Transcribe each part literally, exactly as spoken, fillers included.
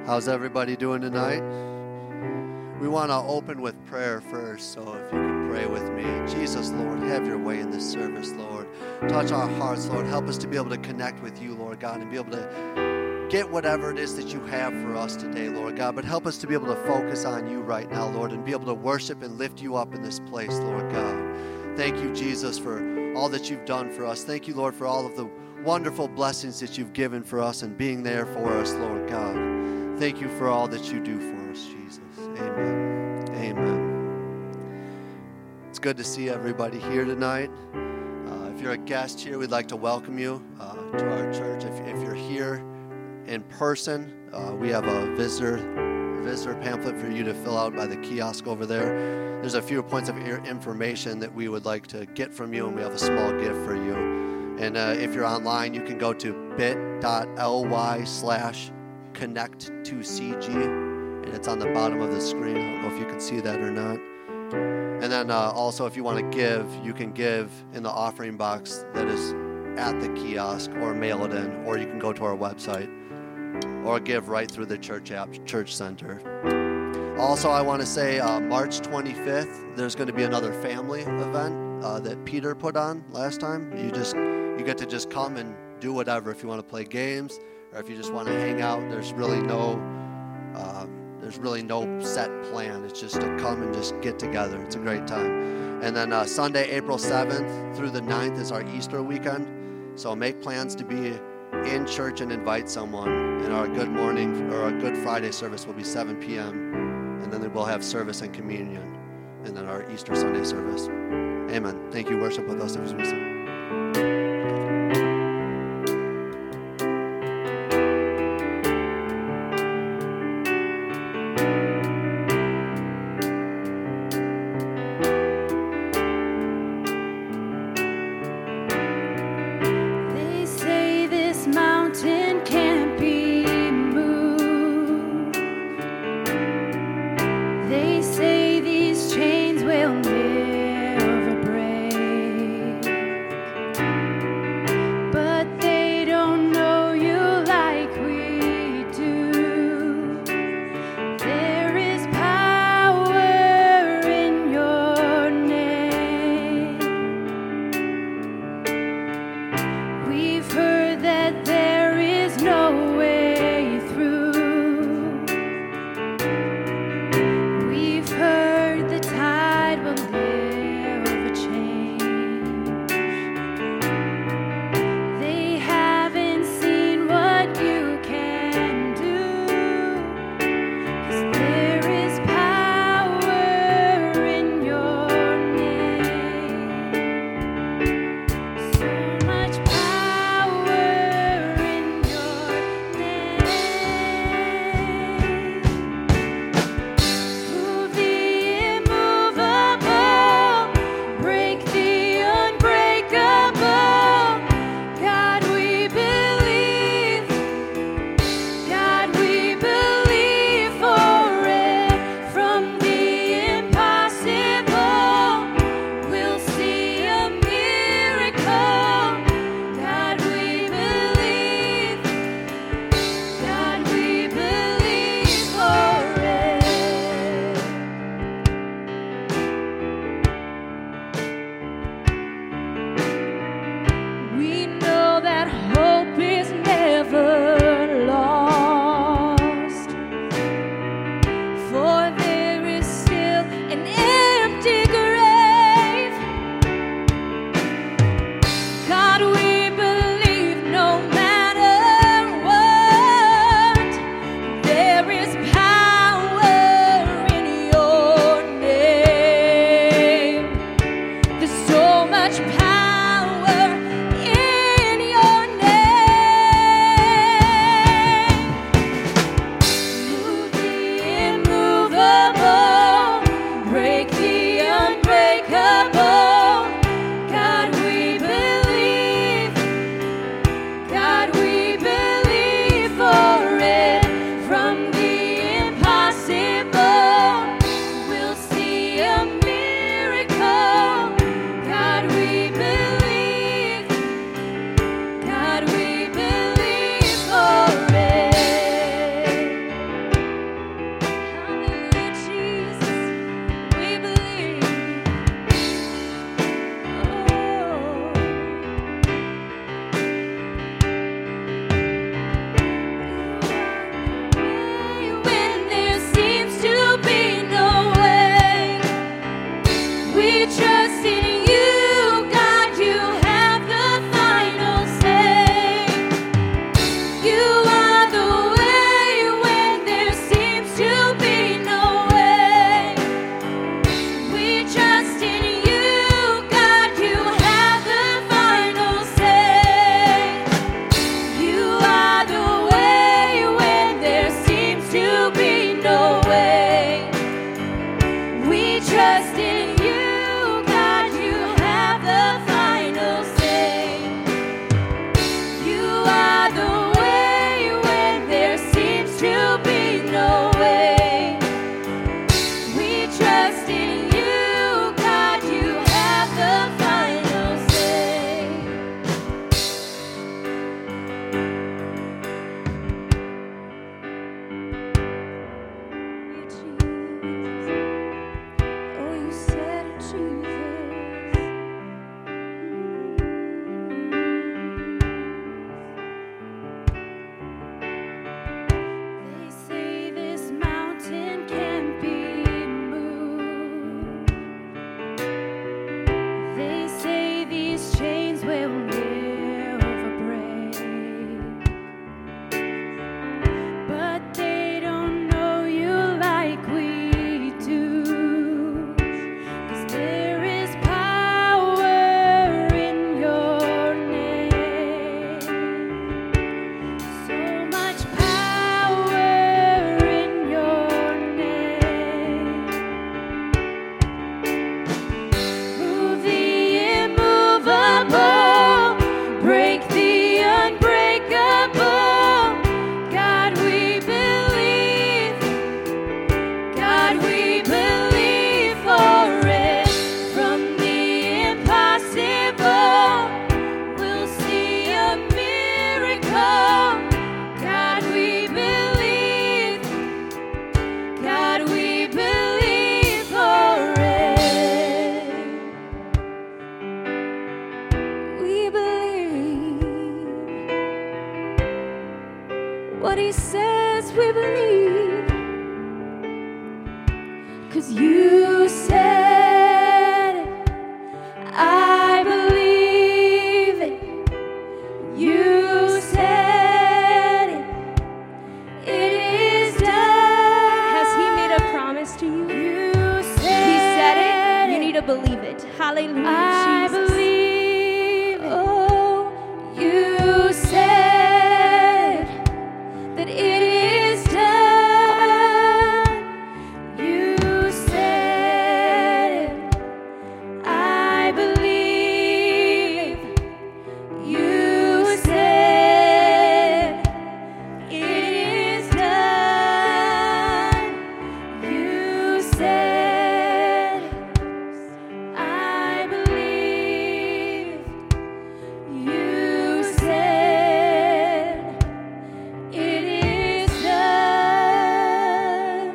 How's everybody doing tonight? We want to open with prayer first, so if you can pray with me. Jesus, Lord, have your way in this service, Lord. Touch our hearts, Lord. Help us to be able to connect with you, Lord God, and be able to get whatever it is that you have for us today, Lord God. But help us to be able to focus on you right now, Lord, and be able to worship and lift you up in this place, Lord God. Thank you, Jesus, for all that you've done for us. Thank you, Lord, for all of the wonderful blessings that you've given for us and being there for us, Lord God. Thank you for all that you do for us, Jesus. Amen. Amen. It's good to see everybody here tonight. Uh, if you're a guest here, we'd like to welcome you uh, to our church. If, if you're here in person, uh, we have a visitor visitor pamphlet for you to fill out by the kiosk over there. There's a few points of information that we would like to get from you, and we have a small gift for you. And uh, if you're online, you can go to bit.ly slash connect to C G, and it's on the bottom of the screen. I don't know if you can see that or not. And then uh, also, if you want to give, you can give in the offering box that is at the kiosk, or mail it in, or you can go to our website, or give right through the church app, Church Center. Also, I want to say uh, March twenty-fifth, there's going to be another family event uh, that Peter put on last time. You just you get to just come and do whatever. If you want to play games, or if you just want to hang out, there's really no uh, there's really no set plan. It's just to come and just get together. It's a great time. And then uh, Sunday, April seventh through the ninth is our Easter weekend. So make plans to be in church and invite someone. And our Good Morning or our Good Friday service will be seven p.m. And then we'll have service and communion. And then our Easter Sunday service. Amen. Thank you. Worship with us as we sing. Chains will never break. what he says we believe. 'Cause you said it, I believe it. You said it, it is done. Has he made a promise to you? You said he said it, you need to believe it. Hallelujah, I Jesus. Believe it. Oh, you said that it is done. You said it, I believe. You said it is done. You said I believe. You said it is done.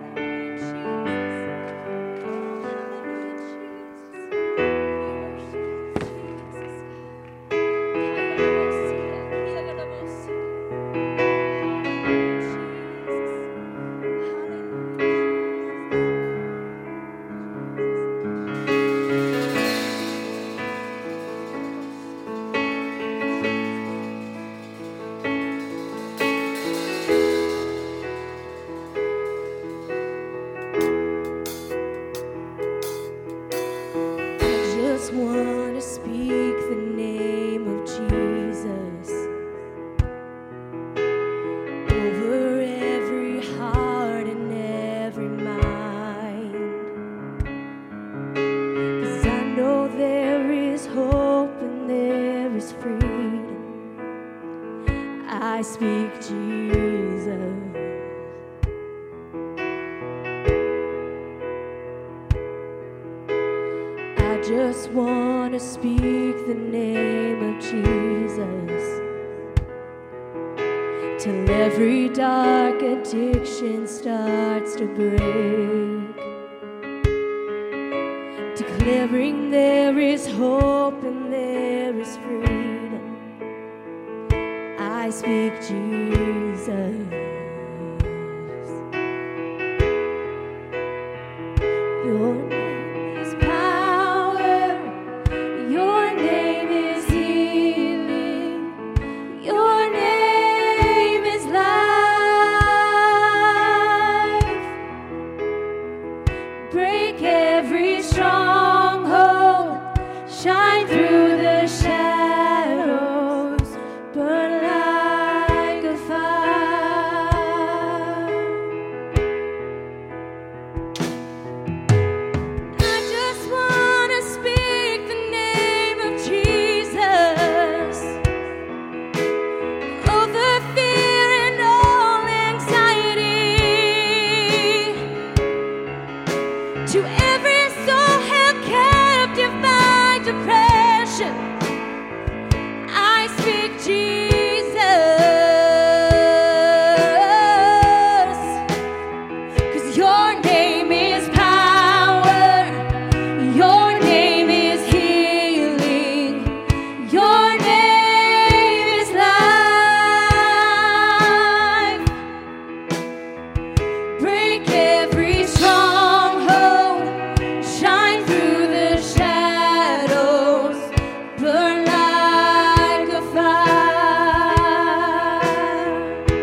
I just want to speak the name of Jesus over every heart and every mind. 'Cause I know there is hope and there is freedom. I speak Jesus. I just want to speak the name of Jesus till every dark addiction starts to break, declaring there is hope and there is freedom. I speak Jesus. Your name is power. Your name is healing. Your name is life. Break every stronghold. Shine through the shadows. Burn like a fire. I just want to speak the name of Jesus over fear and all anxiety. To every soul held captive by depression, I speak Jesus. 'Cause your name is power. Your name is healing. Your name is life. Break every stronghold. Shine through the shadows. Burn like a fire.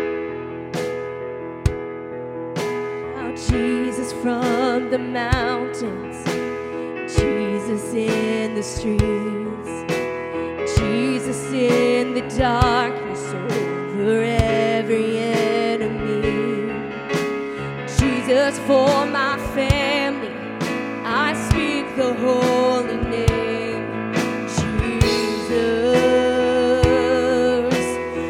Now Jesus from the mountains, Jesus in the streets, Jesus in the darkness over every enemy, Jesus for my family. I speak the holy name, Jesus.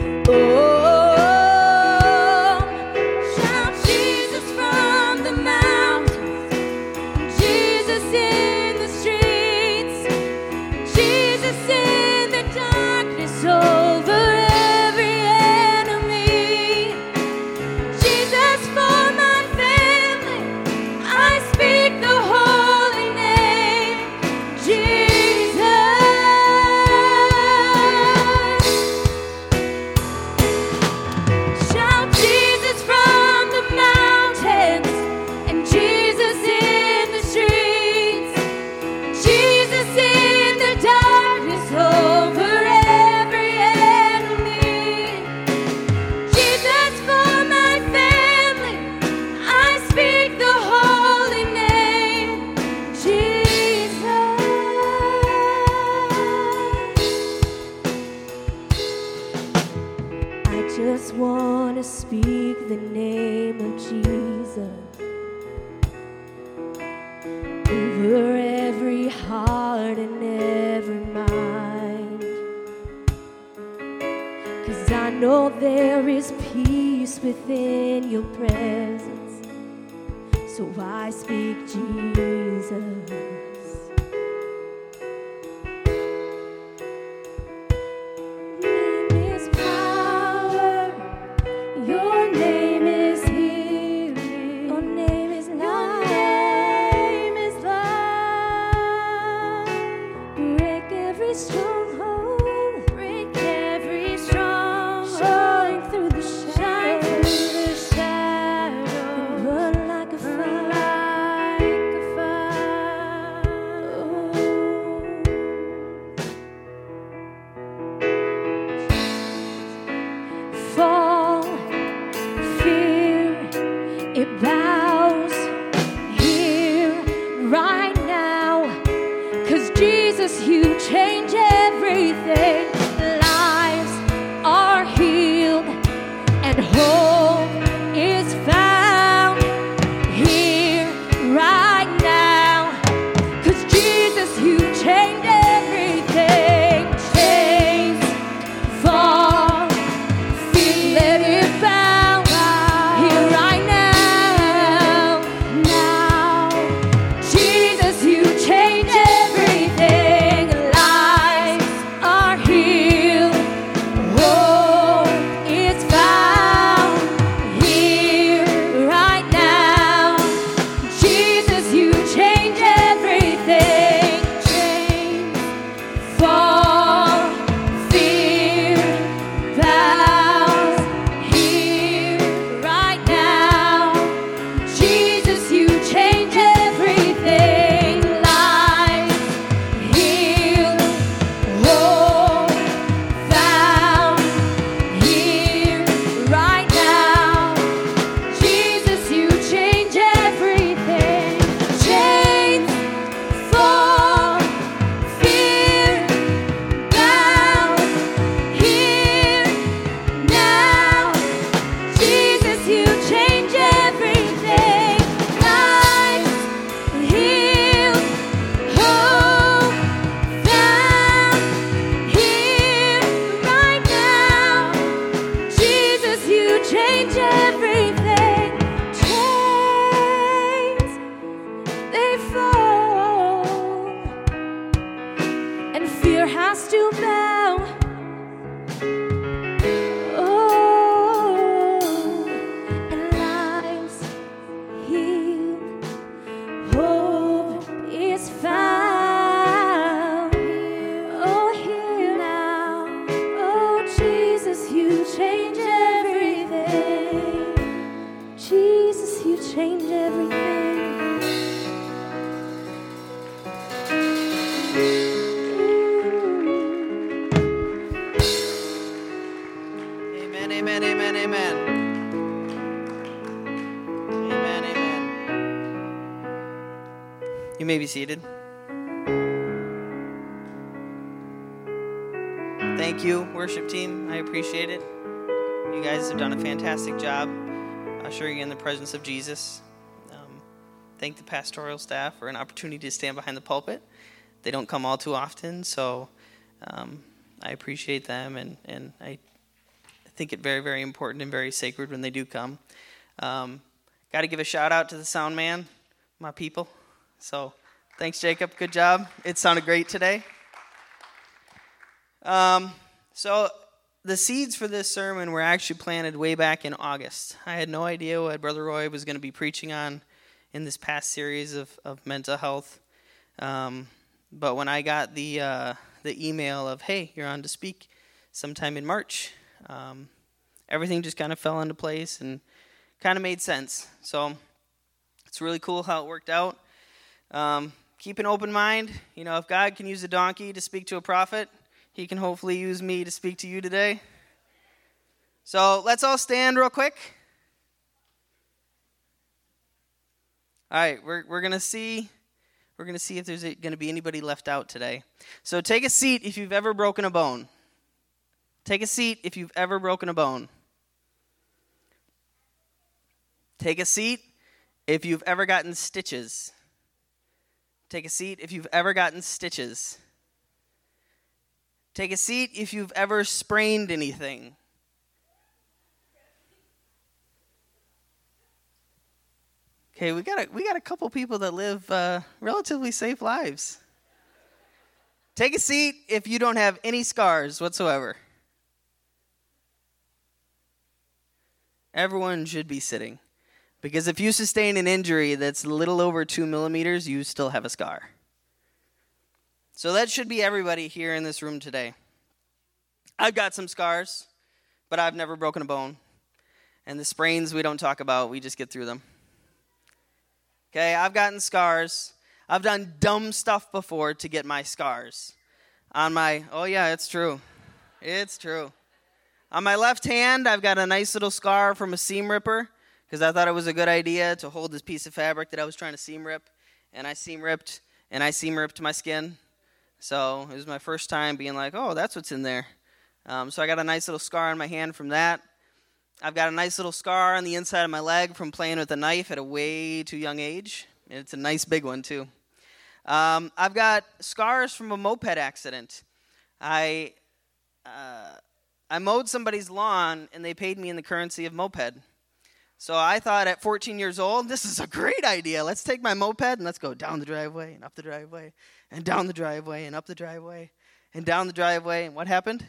Oh, shout Jesus from the mountains, Jesus in the streets, Jesus in the darkness over every enemy, Jesus for my family. want to speak the name of Jesus over every heart and every mind. 'Cause I know there is peace within your presence, so I speak Jesus. You may be seated. Thank you, worship team. I appreciate it. You guys have done a fantastic job ushering in the presence of Jesus. Um, thank the pastoral staff for an opportunity to stand behind the pulpit. They don't come all too often, so um, I appreciate them, and, and I think it very, very important and very sacred when they do come. Um, Got to give a shout out to the sound man, my people. So thanks, Jacob. Good job. It sounded great today. Um, so the seeds for this sermon were actually planted way back in August. I had no idea what Brother Roy was going to be preaching on in this past series of, of mental health. Um, but when I got the uh, the email of, hey, you're on to speak sometime in March, um, everything just kind of fell into place and kind of made sense. So it's really cool how it worked out. Um, keep an open mind. You know, if God can use a donkey to speak to a prophet, he can hopefully use me to speak to you today. So let's all stand real quick. All right, we're we're gonna see we're gonna see if there's gonna be anybody left out today. So take a seat if you've ever broken a bone. Take a seat if you've ever broken a bone. Take a seat if you've ever gotten stitches. Take a seat if you've ever gotten stitches. Take a seat if you've ever sprained anything. Okay, we got a, we got a couple people that live uh, relatively safe lives. Take a seat if you don't have any scars whatsoever. Everyone should be sitting. Because if you sustain an injury that's a little over two millimeters, you still have a scar. So that should be everybody here in this room today. I've got some scars, but I've never broken a bone. And the sprains we don't talk about, we just get through them. Okay, I've gotten scars. I've done dumb stuff before to get my scars. On my, oh yeah, it's true. It's true. On my left hand, I've got a nice little scar from a seam ripper because I thought it was a good idea to hold this piece of fabric that I was trying to seam rip. And I seam ripped, and I seam ripped my skin. So it was my first time being like, oh, that's what's in there. Um, so I got a nice little scar on my hand from that. I've got a nice little scar on the inside of my leg from playing with a knife at a way too young age. And it's a nice big one, too. Um, I've got scars from a moped accident. I uh, I mowed somebody's lawn, and they paid me in the currency of moped. So I thought at fourteen years old, this is a great idea. Let's take my moped, and let's go down the driveway, and up the driveway, and down the driveway, and up the driveway, and down the driveway. And what happened?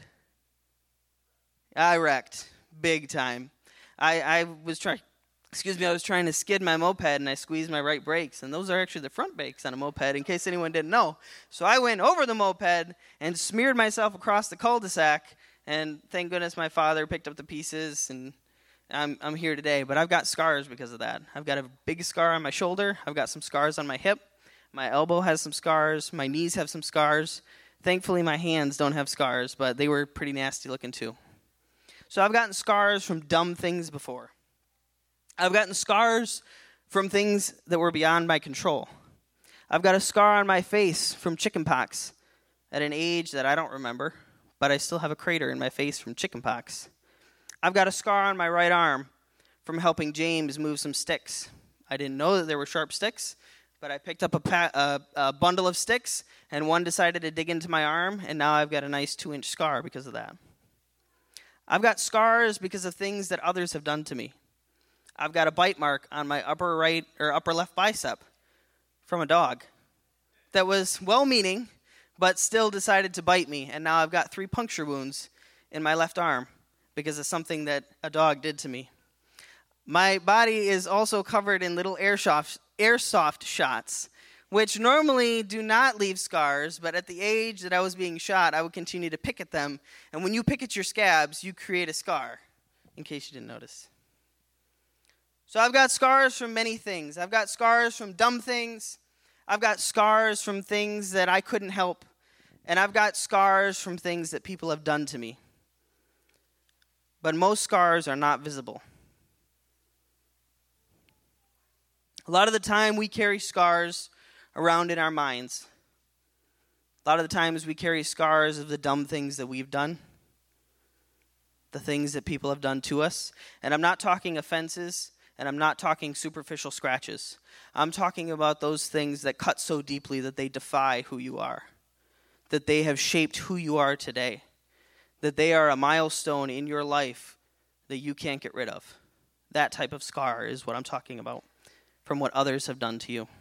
I wrecked. Big time. I, I was trying, excuse me, I was trying to skid my moped, and I squeezed my right brakes, and those are actually the front brakes on a moped, in case anyone didn't know. So I went over the moped and smeared myself across the cul-de-sac, and thank goodness my father picked up the pieces, and I'm I'm here today. But I've got scars because of that. I've got a big scar on my shoulder. I've got some scars on my hip. My elbow has some scars. My knees have some scars. Thankfully, my hands don't have scars, but they were pretty nasty looking too. So I've gotten scars from dumb things before. I've gotten scars from things that were beyond my control. I've got a scar on my face from chickenpox at an age that I don't remember, but I still have a crater in my face from chickenpox. I've got a scar on my right arm from helping James move some sticks. I didn't know that there were sharp sticks, but I picked up a, pa- a, a bundle of sticks, and one decided to dig into my arm, and now I've got a nice two-inch scar because of that. I've got scars because of things that others have done to me. I've got a bite mark on my upper right or upper left bicep from a dog that was well-meaning, but still decided to bite me. And now I've got three puncture wounds in my left arm because of something that a dog did to me. My body is also covered in little airsoft, airsoft shots, which normally do not leave scars, but at the age that I was being shot, I would continue to pick at them. And when you pick at your scabs, you create a scar, in case you didn't notice. So I've got scars from many things. I've got scars from dumb things. I've got scars from things that I couldn't help. And I've got scars from things that people have done to me. But most scars are not visible. A lot of the time we carry scars around in our minds. A lot of the times we carry scars of the dumb things that we've done, the things that people have done to us. And I'm not talking offenses, and I'm not talking superficial scratches. I'm talking about those things that cut so deeply that they defy who you are, that they have shaped who you are today, that they are a milestone in your life that you can't get rid of. That type of scar is what I'm talking about from what others have done to you.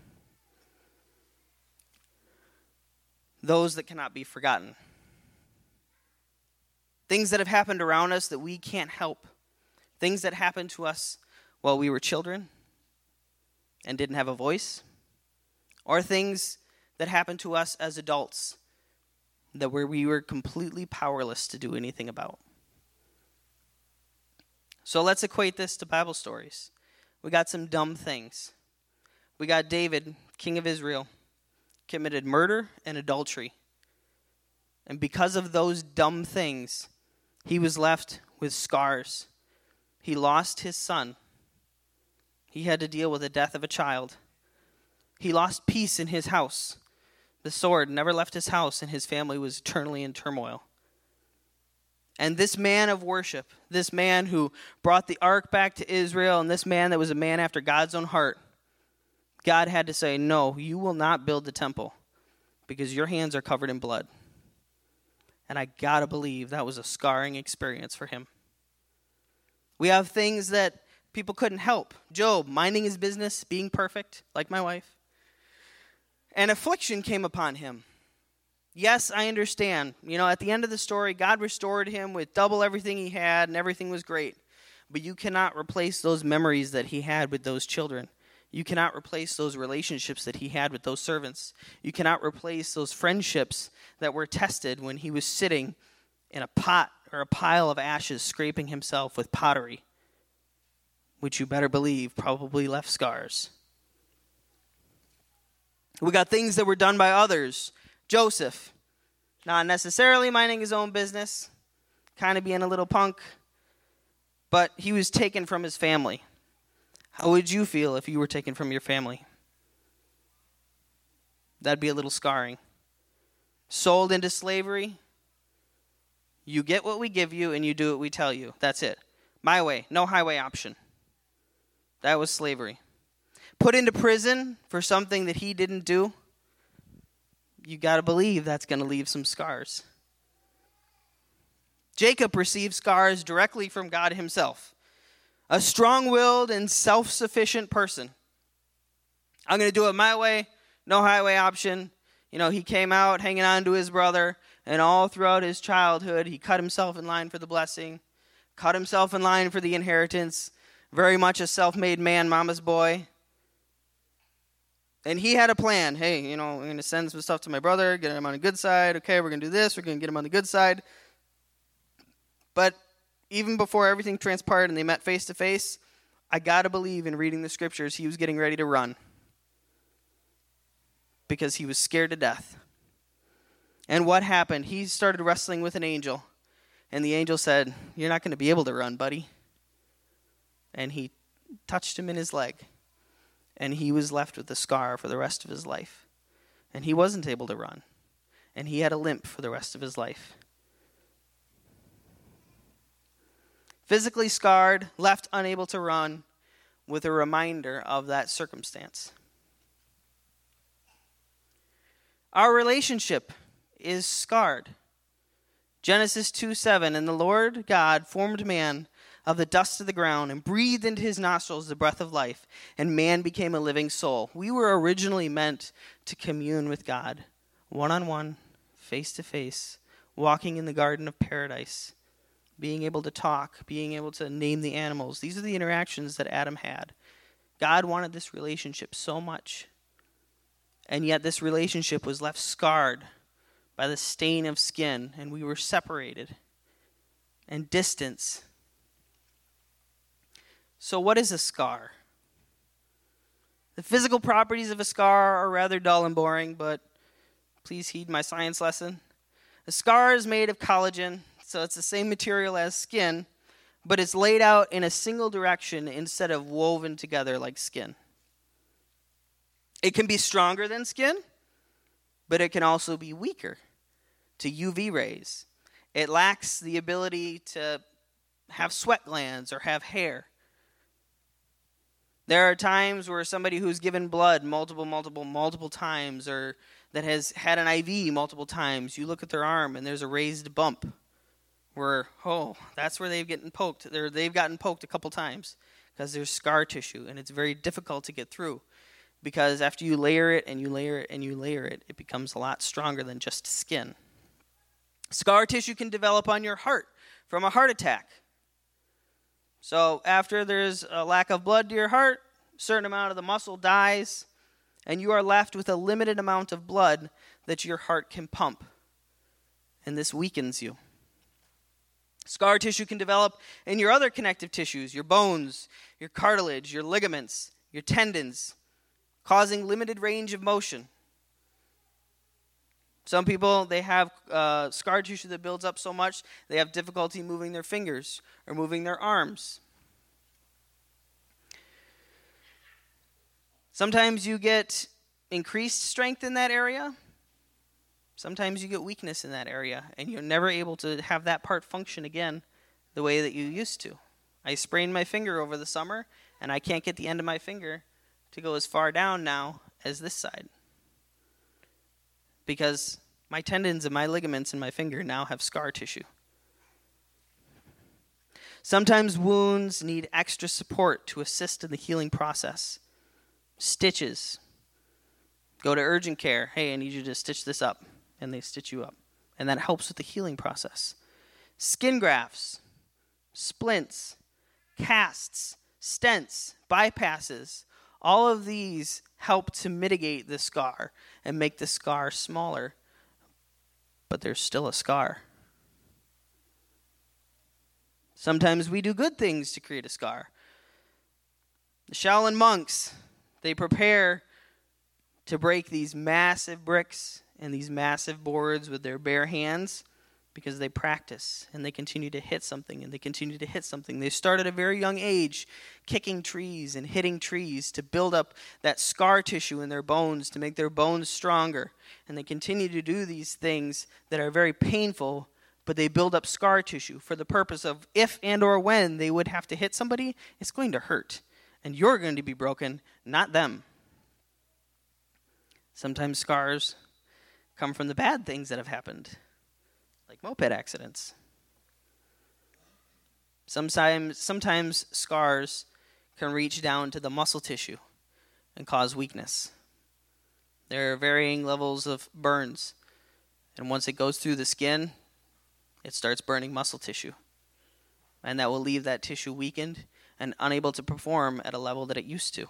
Those that cannot be forgotten. Things that have happened around us that we can't help. Things that happened to us while we were children and didn't have a voice. Or things that happened to us as adults that where we were completely powerless to do anything about. So let's equate this to Bible stories. We got some dumb things. We got David, king of Israel, committed murder and adultery. And because of those dumb things, he was left with scars. He lost his son. He had to deal with the death of a child. He lost peace in his house. The sword never left his house, and his family was eternally in turmoil. And this man of worship, this man who brought the ark back to Israel, and this man that was a man after God's own heart, God had to say, no, you will not build the temple because your hands are covered in blood. And I gotta believe that was a scarring experience for him. We have things that people couldn't help. Job, minding his business, being perfect, like my wife. And affliction came upon him. Yes, I understand. You know, at the end of the story, God restored him with double everything he had, and everything was great. But you cannot replace those memories that he had with those children. You cannot replace those relationships that he had with those servants. You cannot replace those friendships that were tested when he was sitting in a pot or a pile of ashes scraping himself with pottery, which you better believe probably left scars. We got things that were done by others. Joseph, not necessarily minding his own business, kind of being a little punk, but he was taken from his family. How would you feel if you were taken from your family? That'd be a little scarring. Sold into slavery. You get what we give you and you do what we tell you. That's it. My way, no highway option. That was slavery. Put into prison for something that he didn't do. You got to believe that's going to leave some scars. Jacob received scars directly from God himself. A strong-willed and self-sufficient person. I'm going to do it my way, no highway option. You know, he came out hanging on to his brother, and all throughout his childhood, he cut himself in line for the blessing, cut himself in line for the inheritance, very much a self-made man, mama's boy. And he had a plan. Hey, you know, I'm going to send some stuff to my brother, get him on the good side. Okay, we're going to do this. We're going to get him on the good side. But even before everything transpired and they met face to face, I got to believe in reading the scriptures, he was getting ready to run because he was scared to death. And what happened? He started wrestling with an angel, and the angel said, you're not going to be able to run, buddy. And he touched him in his leg, and he was left with a scar for the rest of his life. And he wasn't able to run, and he had a limp for the rest of his life. Physically scarred, left unable to run, with a reminder of that circumstance. Our relationship is scarred. Genesis two seven, and the Lord God formed man of the dust of the ground and breathed into his nostrils the breath of life, and man became a living soul. We were originally meant to commune with God, one-on-one, face-to-face, walking in the garden of paradise, being able to talk, being able to name the animals. These are the interactions that Adam had. God wanted this relationship so much, and yet this relationship was left scarred by the stain of skin, and we were separated and distance. So what is a scar? The physical properties of a scar are rather dull and boring, but please heed my science lesson. A scar is made of collagen, so it's the same material as skin, but it's laid out in a single direction instead of woven together like skin. It can be stronger than skin, but it can also be weaker to U V rays. It lacks the ability to have sweat glands or have hair. There are times where somebody who's given blood multiple, multiple, multiple times, or that has had an I V multiple times, you look at their arm and there's a raised bump where, oh, that's where they've gotten poked. They're, they've gotten poked a couple times because there's scar tissue, and it's very difficult to get through because after you layer it and you layer it and you layer it, it becomes a lot stronger than just skin. Scar tissue can develop on your heart from a heart attack. So after there's a lack of blood to your heart, a certain amount of the muscle dies, and you are left with a limited amount of blood that your heart can pump. And this weakens you. Scar tissue can develop in your other connective tissues, your bones, your cartilage, your ligaments, your tendons, causing limited range of motion. Some people, they have uh, scar tissue that builds up so much, they have difficulty moving their fingers or moving their arms. Sometimes you get increased strength in that area, Sometimes you get weakness in that area, and you're never able to have that part function again the way that you used to. I sprained my finger over the summer, and I can't get the end of my finger to go as far down now as this side, because my tendons and my ligaments in my finger now have scar tissue. Sometimes wounds need extra support to assist in the healing process. Stitches. Go to urgent care. Hey, I need you to stitch this up. And they stitch you up. And that helps with the healing process. Skin grafts. Splints. Casts. Stents. Bypasses. All of these help to mitigate the scar and make the scar smaller. But there's still a scar. Sometimes we do good things to create a scar. The Shaolin monks, they prepare to break these massive bricks and these massive boards with their bare hands because they practice and they continue to hit something and they continue to hit something. They start at a very young age kicking trees and hitting trees to build up that scar tissue in their bones to make their bones stronger. And they continue to do these things that are very painful, but they build up scar tissue for the purpose of if and or when they would have to hit somebody, it's going to hurt. And you're going to be broken, not them. Sometimes scars come from the bad things that have happened, like moped accidents. Sometimes, sometimes scars can reach down to the muscle tissue and cause weakness. There are varying levels of burns, and once it goes through the skin, it starts burning muscle tissue. And that will leave that tissue weakened and unable to perform at a level that it used to.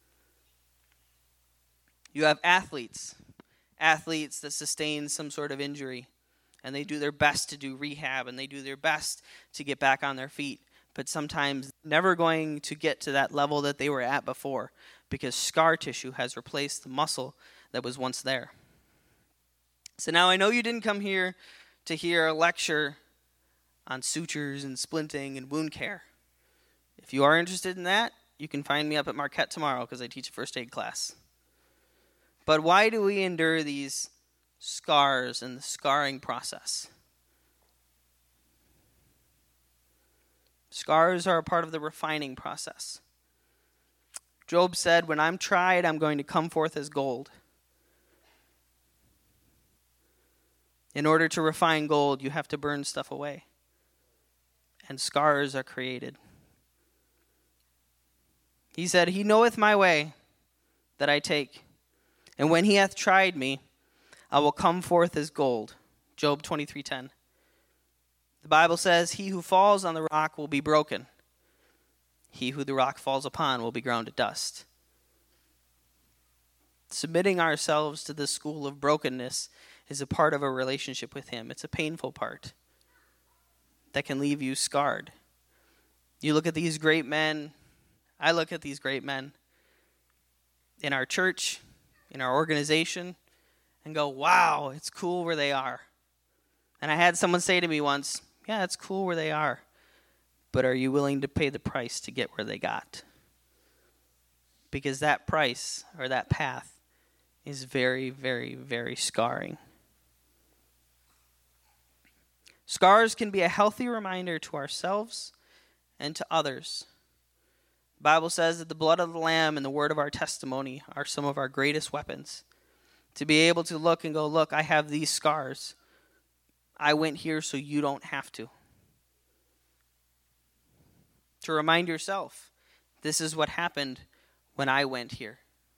You have athletes, athletes that sustain some sort of injury, and they do their best to do rehab, and they do their best to get back on their feet, but sometimes never going to get to that level that they were at before because scar tissue has replaced the muscle that was once there. So now I know you didn't come here to hear a lecture on sutures and splinting and wound care. If you are interested in that, you can find me up at Marquette tomorrow because I teach a first aid class. But why do we endure these scars and the scarring process? Scars are a part of the refining process. Job said, "When I'm tried, I'm going to come forth as gold." In order to refine gold, you have to burn stuff away. And scars are created. He said, "He knoweth my way that I take. And when he hath tried me, I will come forth as gold." Job twenty-three ten. The Bible says, "He who falls on the rock will be broken. He who the rock falls upon will be ground to dust." Submitting ourselves to the school of brokenness is a part of a relationship with him. It's a painful part that can leave you scarred. You look at these great men. I look at these great men in our church, in our organization, and go, wow, it's cool where they are. And I had someone say to me once, yeah, it's cool where they are, but are you willing to pay the price to get where they got? Because that price or that path is very, very, very scarring. Scars can be a healthy reminder to ourselves and to others. The Bible says that the blood of the Lamb and the word of our testimony are some of our greatest weapons. To be able to look and go, look, I have these scars. I went here so you don't have to. To remind yourself, this is what happened when I went here.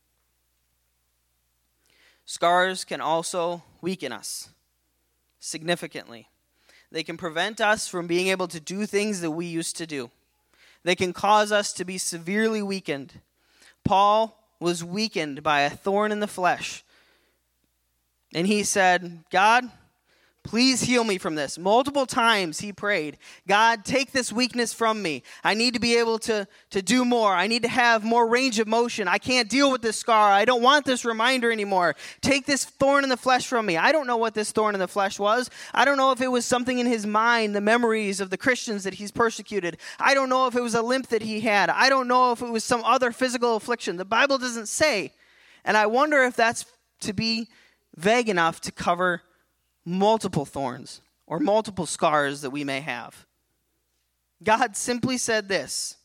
Scars can also weaken us significantly. They can prevent us from being able to do things that we used to do. They can cause us to be severely weakened. Paul was weakened by a thorn in the flesh. And he said, God, please heal me from this. Multiple times he prayed, God, take this weakness from me. I need to be able to, to do more. I need to have more range of motion. I can't deal with this scar. I don't want this reminder anymore. Take this thorn in the flesh from me. I don't know what this thorn in the flesh was. I don't know if it was something in his mind, the memories of the Christians that he's persecuted. I don't know if it was a limp that he had. I don't know if it was some other physical affliction. The Bible doesn't say. And I wonder if that's to be vague enough to cover multiple thorns or multiple scars that we may have. God simply said this: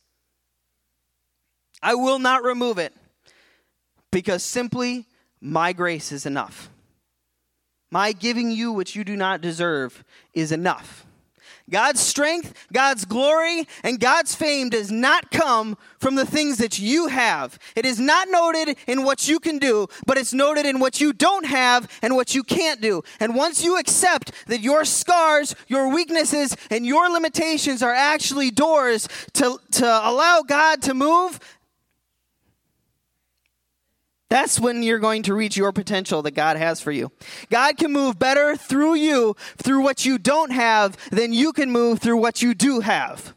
I will not remove it because simply my grace is enough. My giving you what you do not deserve is enough. God's strength, God's glory, and God's fame does not come from the things that you have. It is not noted in what you can do, but it's noted in what you don't have and what you can't do. And once you accept that your scars, your weaknesses, and your limitations are actually doors to, to allow God to move, that's when you're going to reach your potential that God has for you. God can move better through you, through what you don't have, than you can move through what you do have.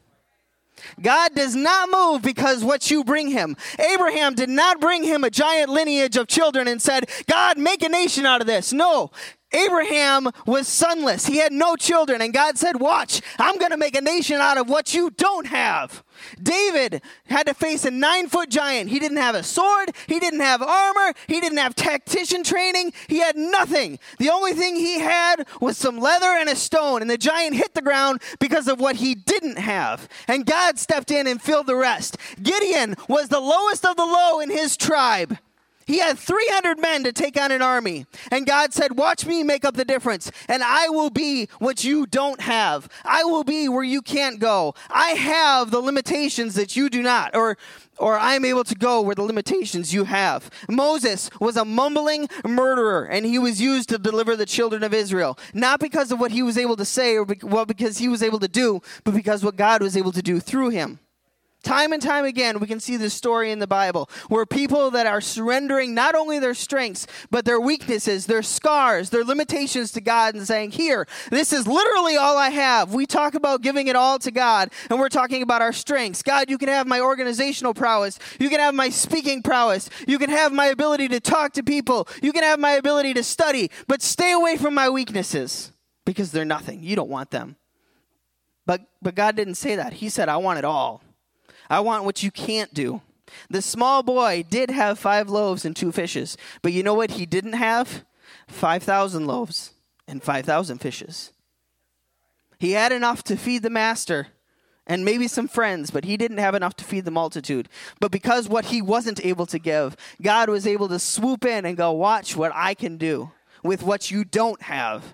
God does not move because what you bring him. Abraham did not bring him a giant lineage of children and said, God, make a nation out of this. No. Abraham was sonless. He had no children. And God said, watch, I'm going to make a nation out of what you don't have. David had to face a nine-foot giant. He didn't have a sword. He didn't have armor. He didn't have tactician training. He had nothing. The only thing he had was some leather and a stone. And the giant hit the ground because of what he didn't have. And God stepped in and filled the rest. Gideon was the lowest of the low in his tribe. He had three hundred men to take on an army. And God said, watch me make up the difference. And I will be what you don't have. I will be where you can't go. I have the limitations that you do not. Or, or I am able to go where the limitations you have. Moses was a mumbling murderer. And he was used to deliver the children of Israel. Not because of what he was able to say or well, because he was able to do. But because what God was able to do through him. Time and time again, we can see this story in the Bible where people that are surrendering not only their strengths, but their weaknesses, their scars, their limitations to God and saying, here, this is literally all I have. We talk about giving it all to God, and we're talking about our strengths. God, you can have my organizational prowess. You can have my speaking prowess. You can have my ability to talk to people. You can have my ability to study, but stay away from my weaknesses because they're nothing. You don't want them. But, but God didn't say that. He said, I want it all. I want what you can't do. The small boy did have five loaves and two fishes. But you know what he didn't have? five thousand loaves and five thousand fishes. He had enough to feed the master and maybe some friends, but he didn't have enough to feed the multitude. But because what he wasn't able to give, God was able to swoop in and go, watch what I can do with what you don't have.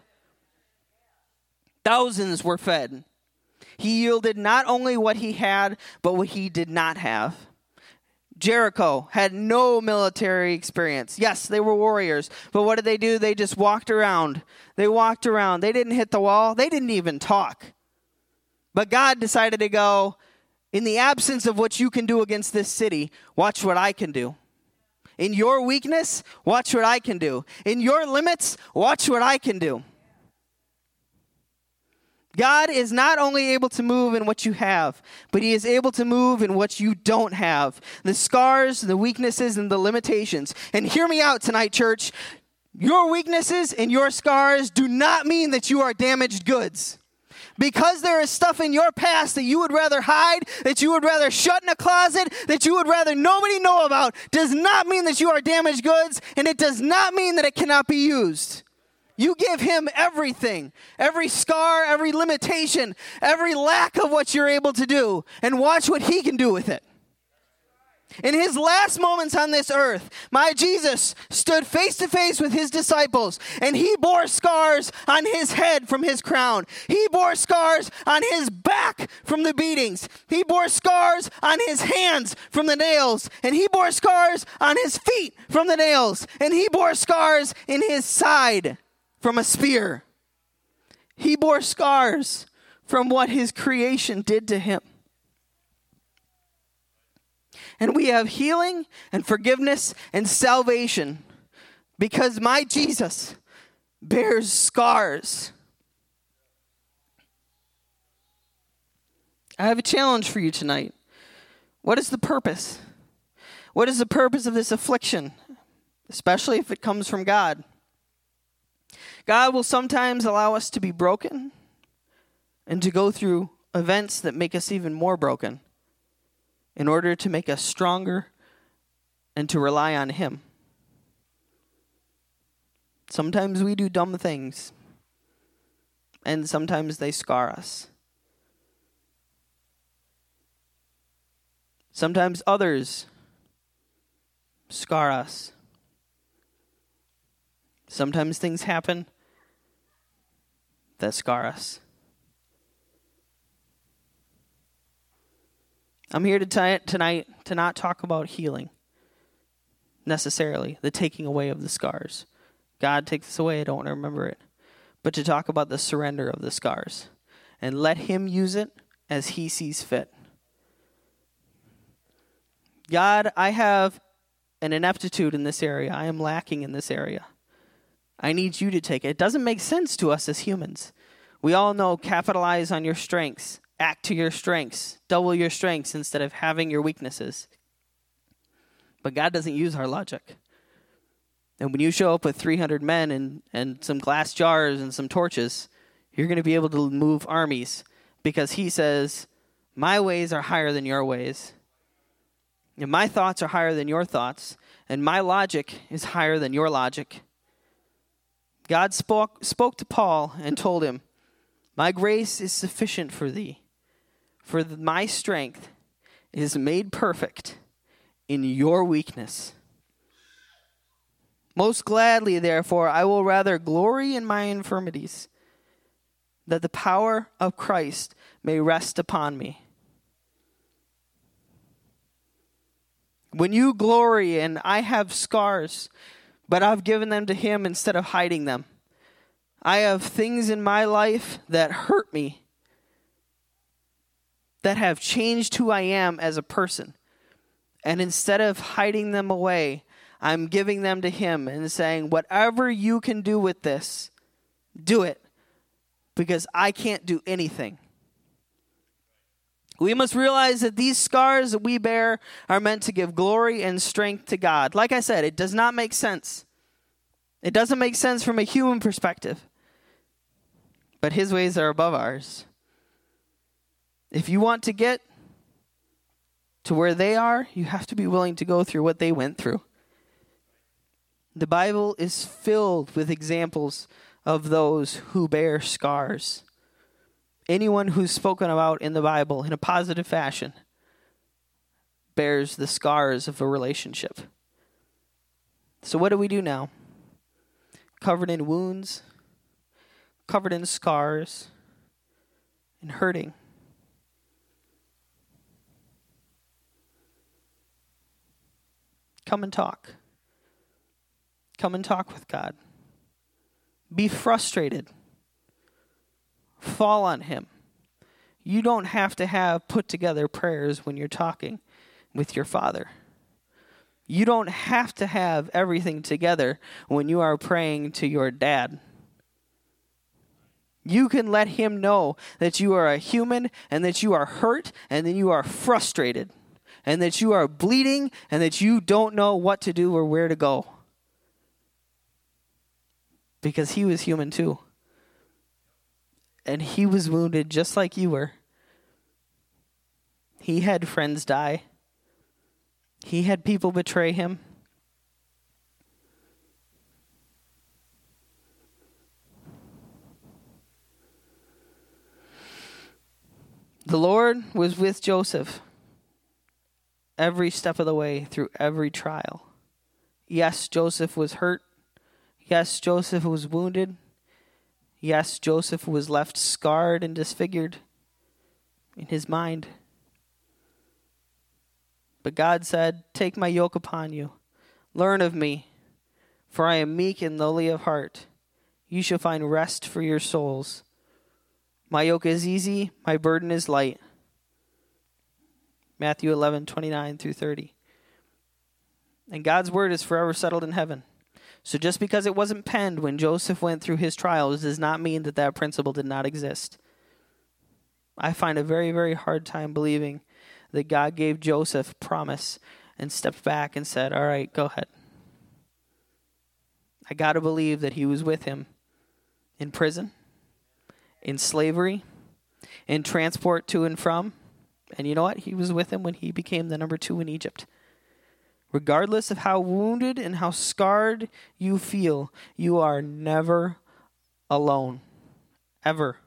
Thousands were fed. He yielded not only what he had, but what he did not have. Jericho had no military experience. Yes, they were warriors, but what did they do? They just walked around. They walked around. They didn't hit the wall. They didn't even talk. But God decided to go, in the absence of what you can do against this city, watch what I can do. In your weakness, watch what I can do. In your limits, watch what I can do. God is not only able to move in what you have, but he is able to move in what you don't have. The scars, the weaknesses, and the limitations. And hear me out tonight, church. Your weaknesses and your scars do not mean that you are damaged goods. Because there is stuff in your past that you would rather hide, that you would rather shut in a closet, that you would rather nobody know about, does not mean that you are damaged goods, and it does not mean that it cannot be used. You give him everything, every scar, every limitation, every lack of what you're able to do, and watch what he can do with it. In his last moments on this earth, my Jesus stood face to face with his disciples, and he bore scars on his head from his crown. He bore scars on his back from the beatings. He bore scars on his hands from the nails, and he bore scars on his feet from the nails, and he bore scars in his side from a spear. He bore scars from what his creation did to him. And we have healing and forgiveness and salvation because my Jesus bears scars. I have a challenge for you tonight. What is the purpose? What is the purpose of this affliction? Especially if it comes from God. God will sometimes allow us to be broken and to go through events that make us even more broken in order to make us stronger and to rely on him. Sometimes we do dumb things. and sometimes they scar us. Sometimes others scar us. Sometimes things happen that scar us. I'm here to t- tonight to not talk about healing necessarily, the taking away of the scars. God takes this away, I don't want to remember it. But to talk about the surrender of the scars and let him use it as he sees fit. God, I have an ineptitude in this area. I am lacking in this area. I need you to take it. It doesn't make sense to us as humans. We all know capitalize on your strengths, act to your strengths, double your strengths instead of having your weaknesses. But God doesn't use our logic. And when you show up with three hundred men and, and some glass jars and some torches, you're going to be able to move armies because he says, my ways are higher than your ways. And my thoughts are higher than your thoughts. And my logic is higher than your logic. God spoke, spoke to Paul and told him, my grace is sufficient for thee, for my strength is made perfect in your weakness. Most gladly, therefore, I will rather glory in my infirmities, that the power of Christ may rest upon me. When you glory and I have scars, but I've given them to him instead of hiding them. I have things in my life that hurt me, that have changed who I am as a person. And instead of hiding them away, I'm giving them to him and saying, whatever you can do with this, do it. Because I can't do anything. We must realize that these scars that we bear are meant to give glory and strength to God. Like I said, it does not make sense. It doesn't make sense from a human perspective. But his ways are above ours. If you want to get to where they are, you have to be willing to go through what they went through. The Bible is filled with examples of those who bear scars. Anyone who's spoken about in the Bible in a positive fashion bears the scars of a relationship. So what do we do now? Covered in wounds, covered in scars, and hurting. Come and talk. Come and talk with God. Be frustrated. Fall on him. You don't have to have put together prayers when you're talking with your Father. You don't have to have everything together when you are praying to your dad. You can let him know that you are a human and that you are hurt and that you are frustrated and that you are bleeding and that you don't know what to do or where to go. Because he was human too. And he was wounded just like you were. He had friends die. He had people betray him. The Lord was with Joseph every step of the way through every trial. Yes, Joseph was hurt. Yes, Joseph was wounded. Yes, Joseph was left scarred and disfigured in his mind. But God said, take my yoke upon you. Learn of me, for I am meek and lowly of heart. You shall find rest for your souls. My yoke is easy, my burden is light. Matthew eleven, twenty-nine through thirty. And God's word is forever settled in heaven. So just because it wasn't penned when Joseph went through his trials does not mean that that principle did not exist. I find a very, very hard time believing that God gave Joseph promise and stepped back and said, all right, go ahead. I got to believe that he was with him in prison, in slavery, in transport to and from. And you know what? He was with him when he became the number two in Egypt. Regardless of how wounded and how scarred you feel, you are never alone. ever.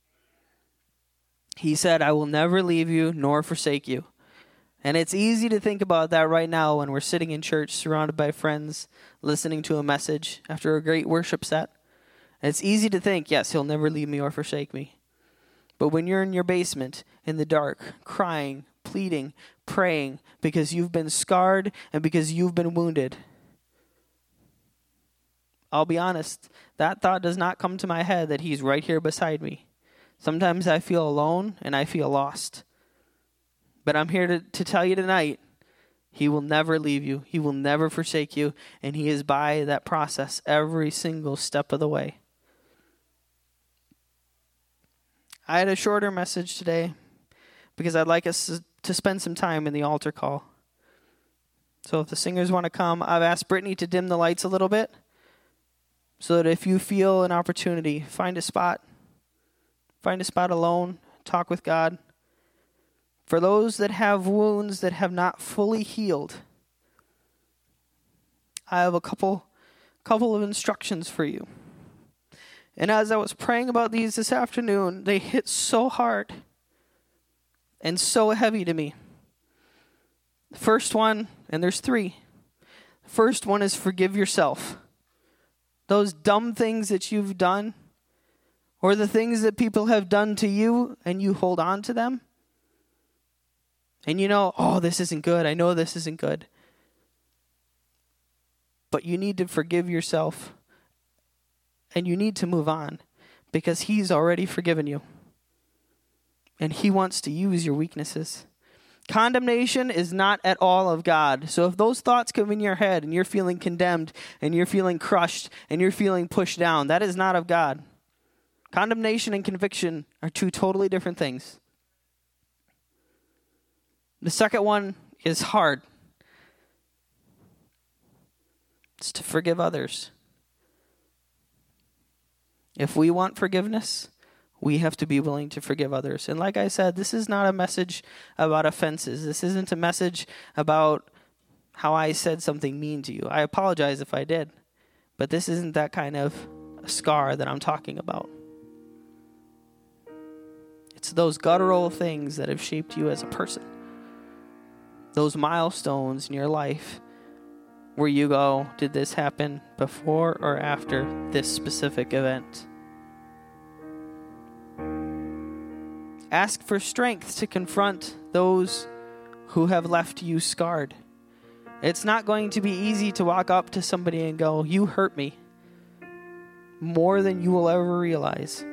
He said, I will never leave you nor forsake you. And it's easy to think about that right now when we're sitting in church surrounded by friends, listening to a message after a great worship set. And it's easy to think, yes, he'll never leave me or forsake me. But when you're in your basement, in the dark, crying, pleading, praying, because you've been scarred and because you've been wounded, I'll be honest, that thought does not come to my head that he's right here beside me. Sometimes I feel alone and I feel lost. But I'm here to, to tell you tonight, he will never leave you. He will never forsake you. And he is by that process every single step of the way. I had a shorter message today because I'd like us to spend some time in the altar call. So if the singers want to come, I've asked Brittany to dim the lights a little bit so that if you feel an opportunity, find a spot. Find a spot alone. Talk with God. For those that have wounds that have not fully healed, I have a couple, couple of instructions for you. And as I was praying about these this afternoon, they hit so hard and so heavy to me. The first one, and there's three. The first one is forgive yourself. Those dumb things that you've done, or the things that people have done to you, and you hold on to them. And you know, oh, this isn't good. I know this isn't good. But you need to forgive yourself. And you need to move on. Because he's already forgiven you. And he wants to use your weaknesses. Condemnation is not at all of God. So if those thoughts come in your head and you're feeling condemned and you're feeling crushed and you're feeling pushed down, that is not of God. Condemnation and conviction are two totally different things. The second one is hard. It's to forgive others. If we want forgiveness, we have to be willing to forgive others. And like I said, this is not a message about offenses. This isn't a message about how I said something mean to you. I apologize if I did. But this isn't that kind of a scar that I'm talking about. It's those guttural things that have shaped you as a person. Those milestones in your life where you go, did this happen before or after this specific event? Ask for strength to confront those who have left you scarred. It's not going to be easy to walk up to somebody and go, you hurt me more than you will ever realize.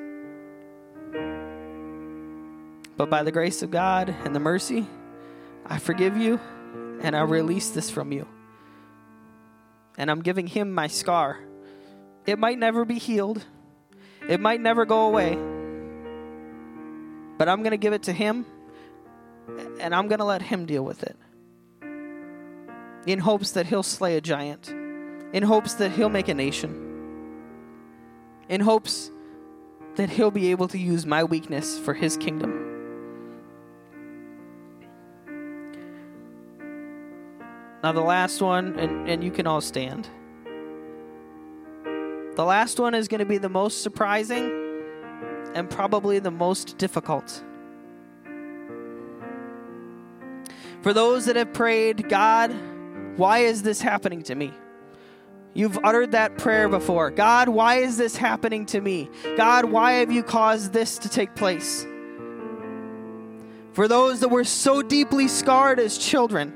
But by the grace of God and the mercy, I forgive you and I release this from you. And I'm giving him my scar. It might never be healed. It might never go away. But I'm going to give it to him, and I'm going to let him deal with it. In hopes that he'll slay a giant. In hopes that he'll make a nation. In hopes that he'll be able to use my weakness for his kingdom. Now the last one, and, and you can all stand. The last one is going to be the most surprising and probably the most difficult. For those that have prayed, God, why is this happening to me? You've uttered that prayer before. God, why is this happening to me? God, why have you caused this to take place? For those that were so deeply scarred as children,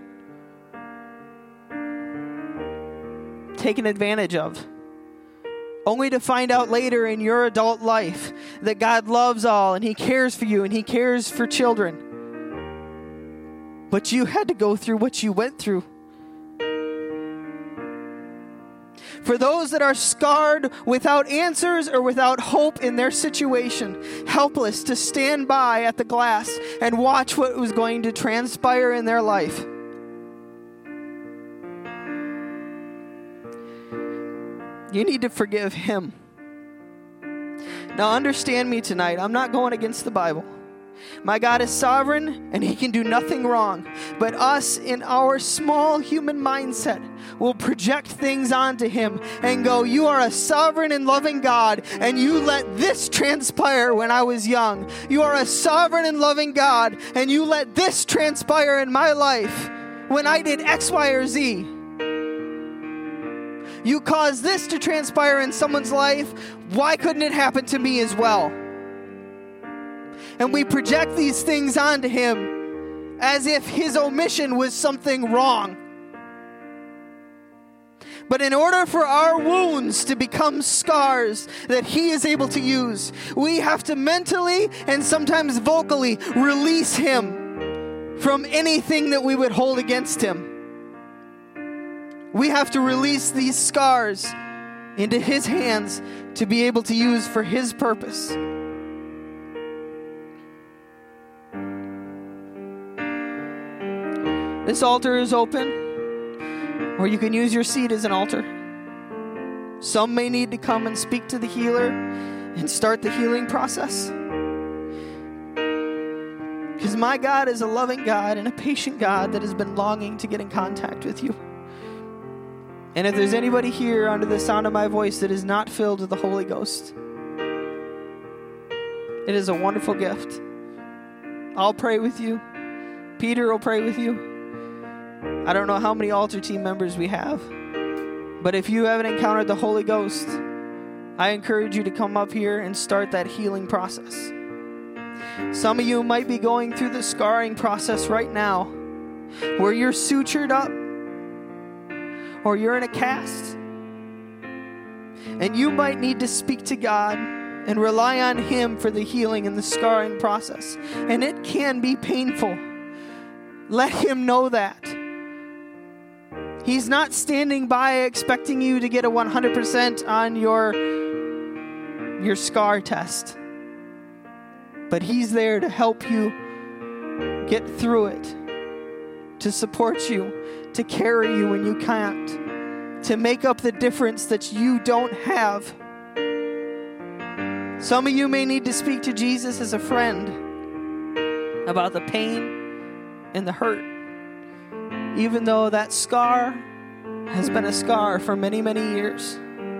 taken advantage of, only to find out later in your adult life that God loves all and he cares for you and he cares for children. But you had to go through what you went through. For those that are scarred without answers or without hope in their situation, helpless to stand by at the glass and watch what was going to transpire in their life. You need to forgive him. Now understand me tonight. I'm not going against the Bible. My God is sovereign, and he can do nothing wrong. But us, in our small human mindset, will project things onto him and go, you are a sovereign and loving God, and you let this transpire when I was young. You are a sovereign and loving God, and you let this transpire in my life when I did X, Y, or Z. You caused this to transpire in someone's life. Why couldn't it happen to me as well? And we project these things onto him as if his omission was something wrong. But in order for our wounds to become scars that he is able to use, we have to mentally and sometimes vocally release him from anything that we would hold against him. We have to release these scars into his hands to be able to use for his purpose. This altar is open, or you can use your seat as an altar. Some may need to come and speak to the healer and start the healing process. Because my God is a loving God and a patient God that has been longing to get in contact with you. And if there's anybody here under the sound of my voice that is not filled with the Holy Ghost, it is a wonderful gift. I'll pray with you. Peter will pray with you. I don't know how many altar team members we have, but if you haven't encountered the Holy Ghost, I encourage you to come up here and start that healing process. Some of you might be going through the scarring process right now, where you're sutured up, or you're in a cast, and you might need to speak to God and rely on him for the healing and the scarring process. And it can be painful. Let him know that. He's not standing by expecting you to get a one hundred percent on your, your scar test. But he's there to help you get through it, to support you, to carry you when you can't, to make up the difference that you don't have. Some of you may need to speak to Jesus as a friend about the pain and the hurt, even though that scar has been a scar for many, many years.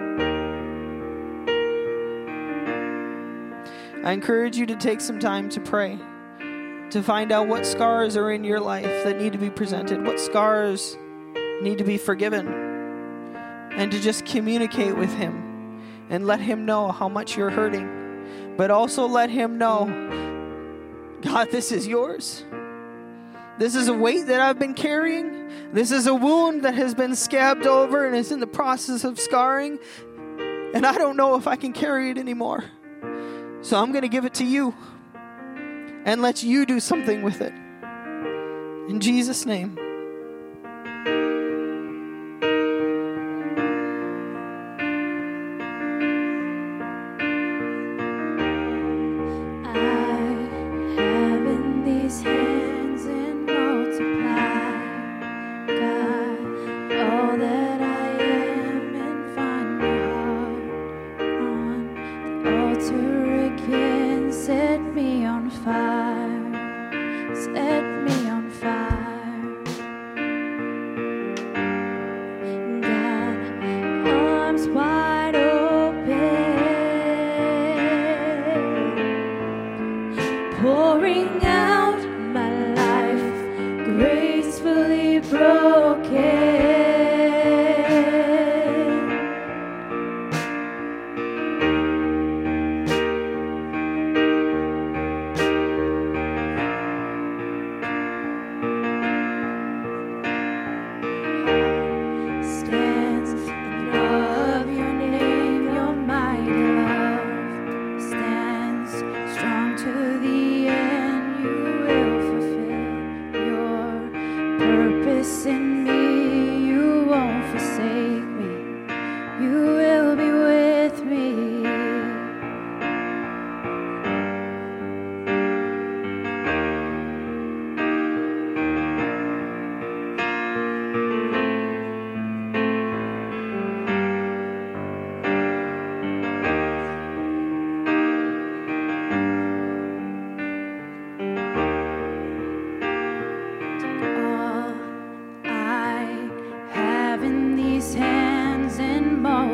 I encourage you to take some time to pray, to find out what scars are in your life that need to be presented, what scars need to be forgiven, and to just communicate with him and let him know how much you're hurting, but also let him know, God, this is yours. This is a weight that I've been carrying. This is a wound that has been scabbed over and is in the process of scarring. And I don't know if I can carry it anymore. So I'm going to give it to you and let you do something with it. In Jesus' name.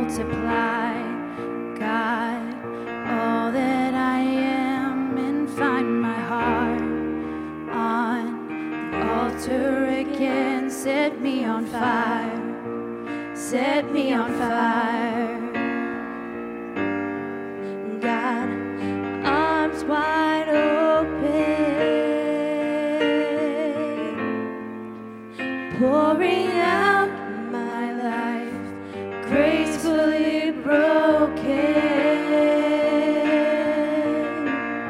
multiply, God, all that I am, and find my heart on the altar again. Set me on fire, set me on fire. God, arms wide open, pouring out my life, gracefully broken.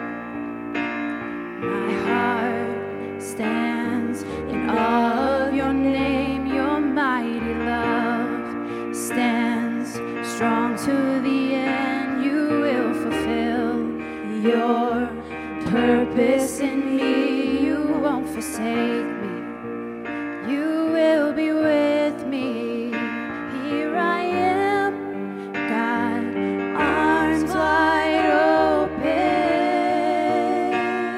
My heart stands in awe of your name, your mighty love stands strong to the end. You will fulfill your purpose in me. You won't forsake me, you will be with me. Here I am, God, arms wide open,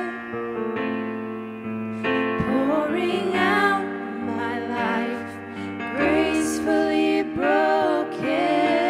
pouring out my life, gracefully broken.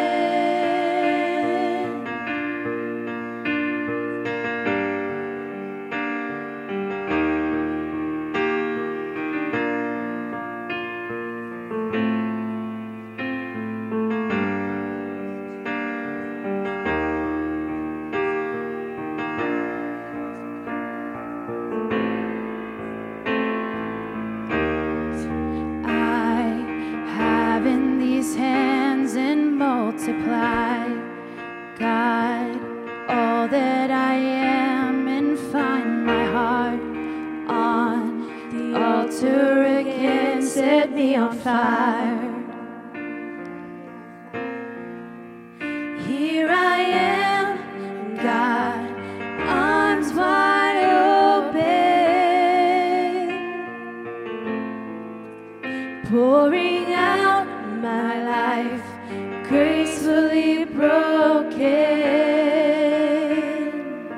I have in these hands and multiply, God, all that I am, and find my heart on the altar again. Set me on fire. Here I am, God, arms wide open, pouring out my life, gracefully broken.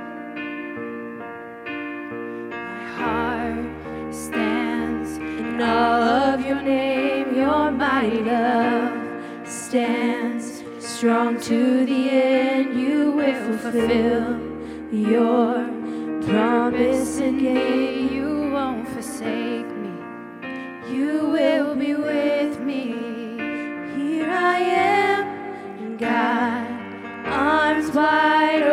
My heart stands in awe of your name, your mighty love stands strong to the end. You will fulfill your promise in me. You won't forsake me, you will be with me. Here I am, God, arms wide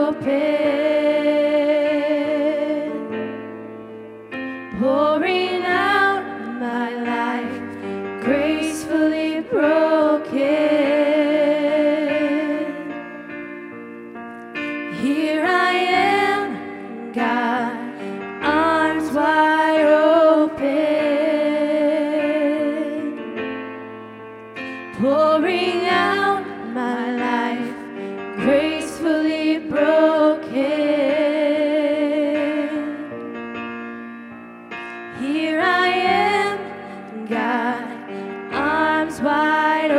open, pouring out my life, gracefully broken. Here I am, God, arms wide open, pouring out my life, gracefully broken. Here I am, God, arms wide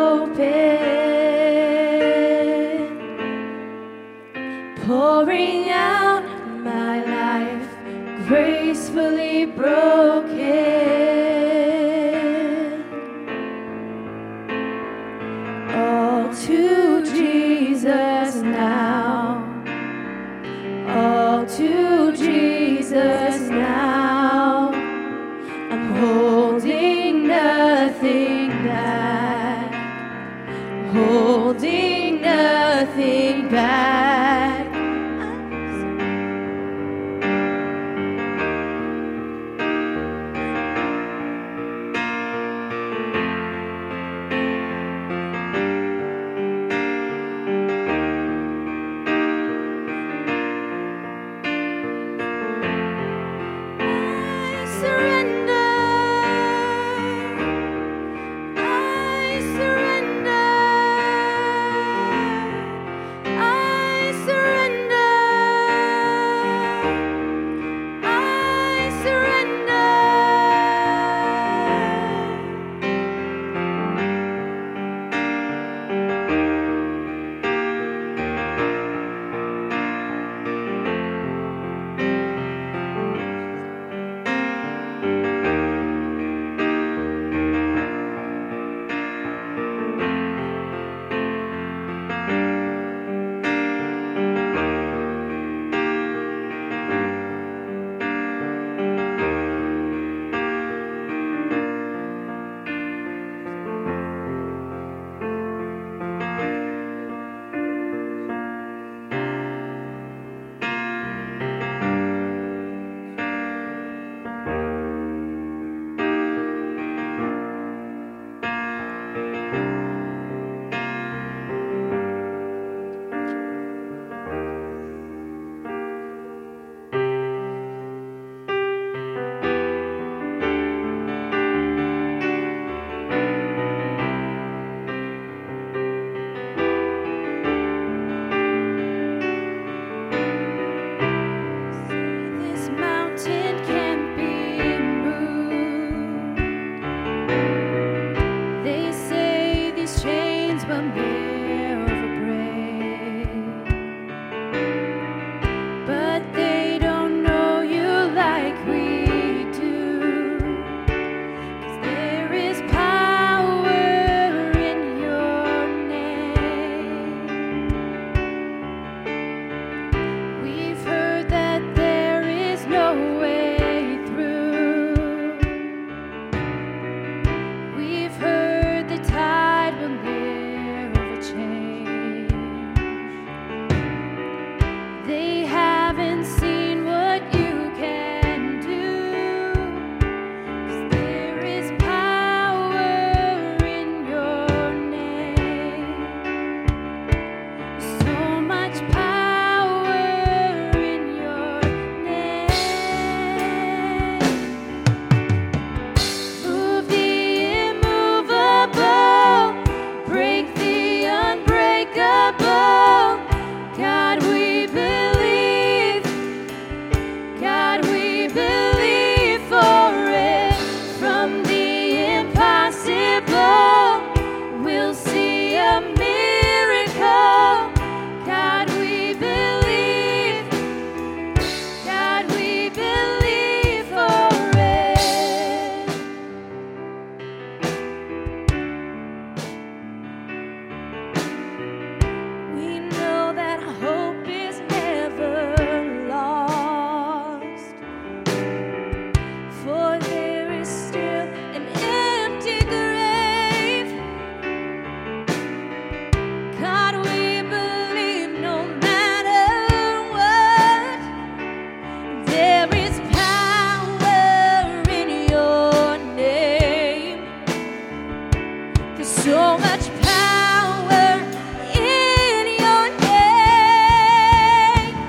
open, pouring out my life, gracefully broken. All to Jesus now, all to Jesus now. I'm holding nothing back, holding nothing back. I surrender, I surrender, I So much power in your name.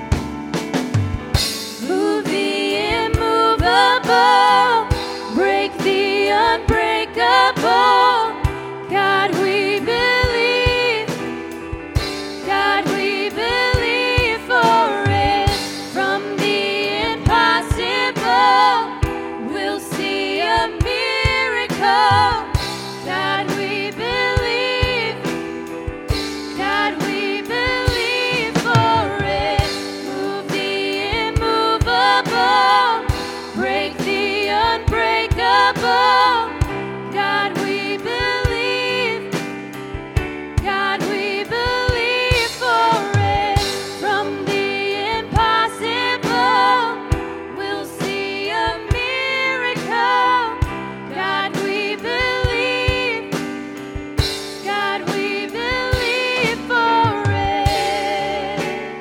Move the immovable, break the unbreakable. God, we believe. God, we believe for it. From the impossible, we'll see a miracle. God, we believe. God, we believe for it. Move the immovable, break the unbreakable. God, we believe. God, we believe for it. From the impossible, we'll see a miracle. God, we believe. God, we believe for it.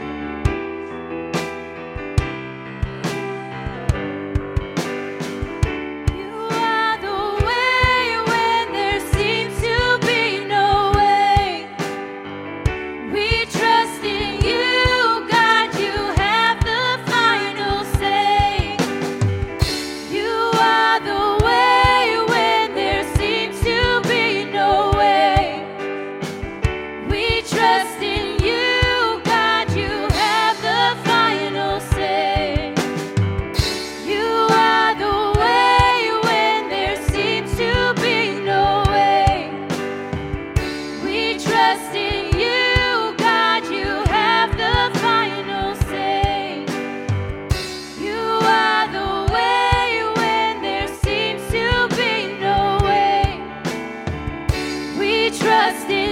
You are the way when there seems to be no way. We trust in you, God, you have the final say. You are the way when there seems to be no way. We trust in you, God, you have the final say. You are the way when there seems to be no way. We trust in you, God, you have the final say. You are the way when there seems to be no way. We trust in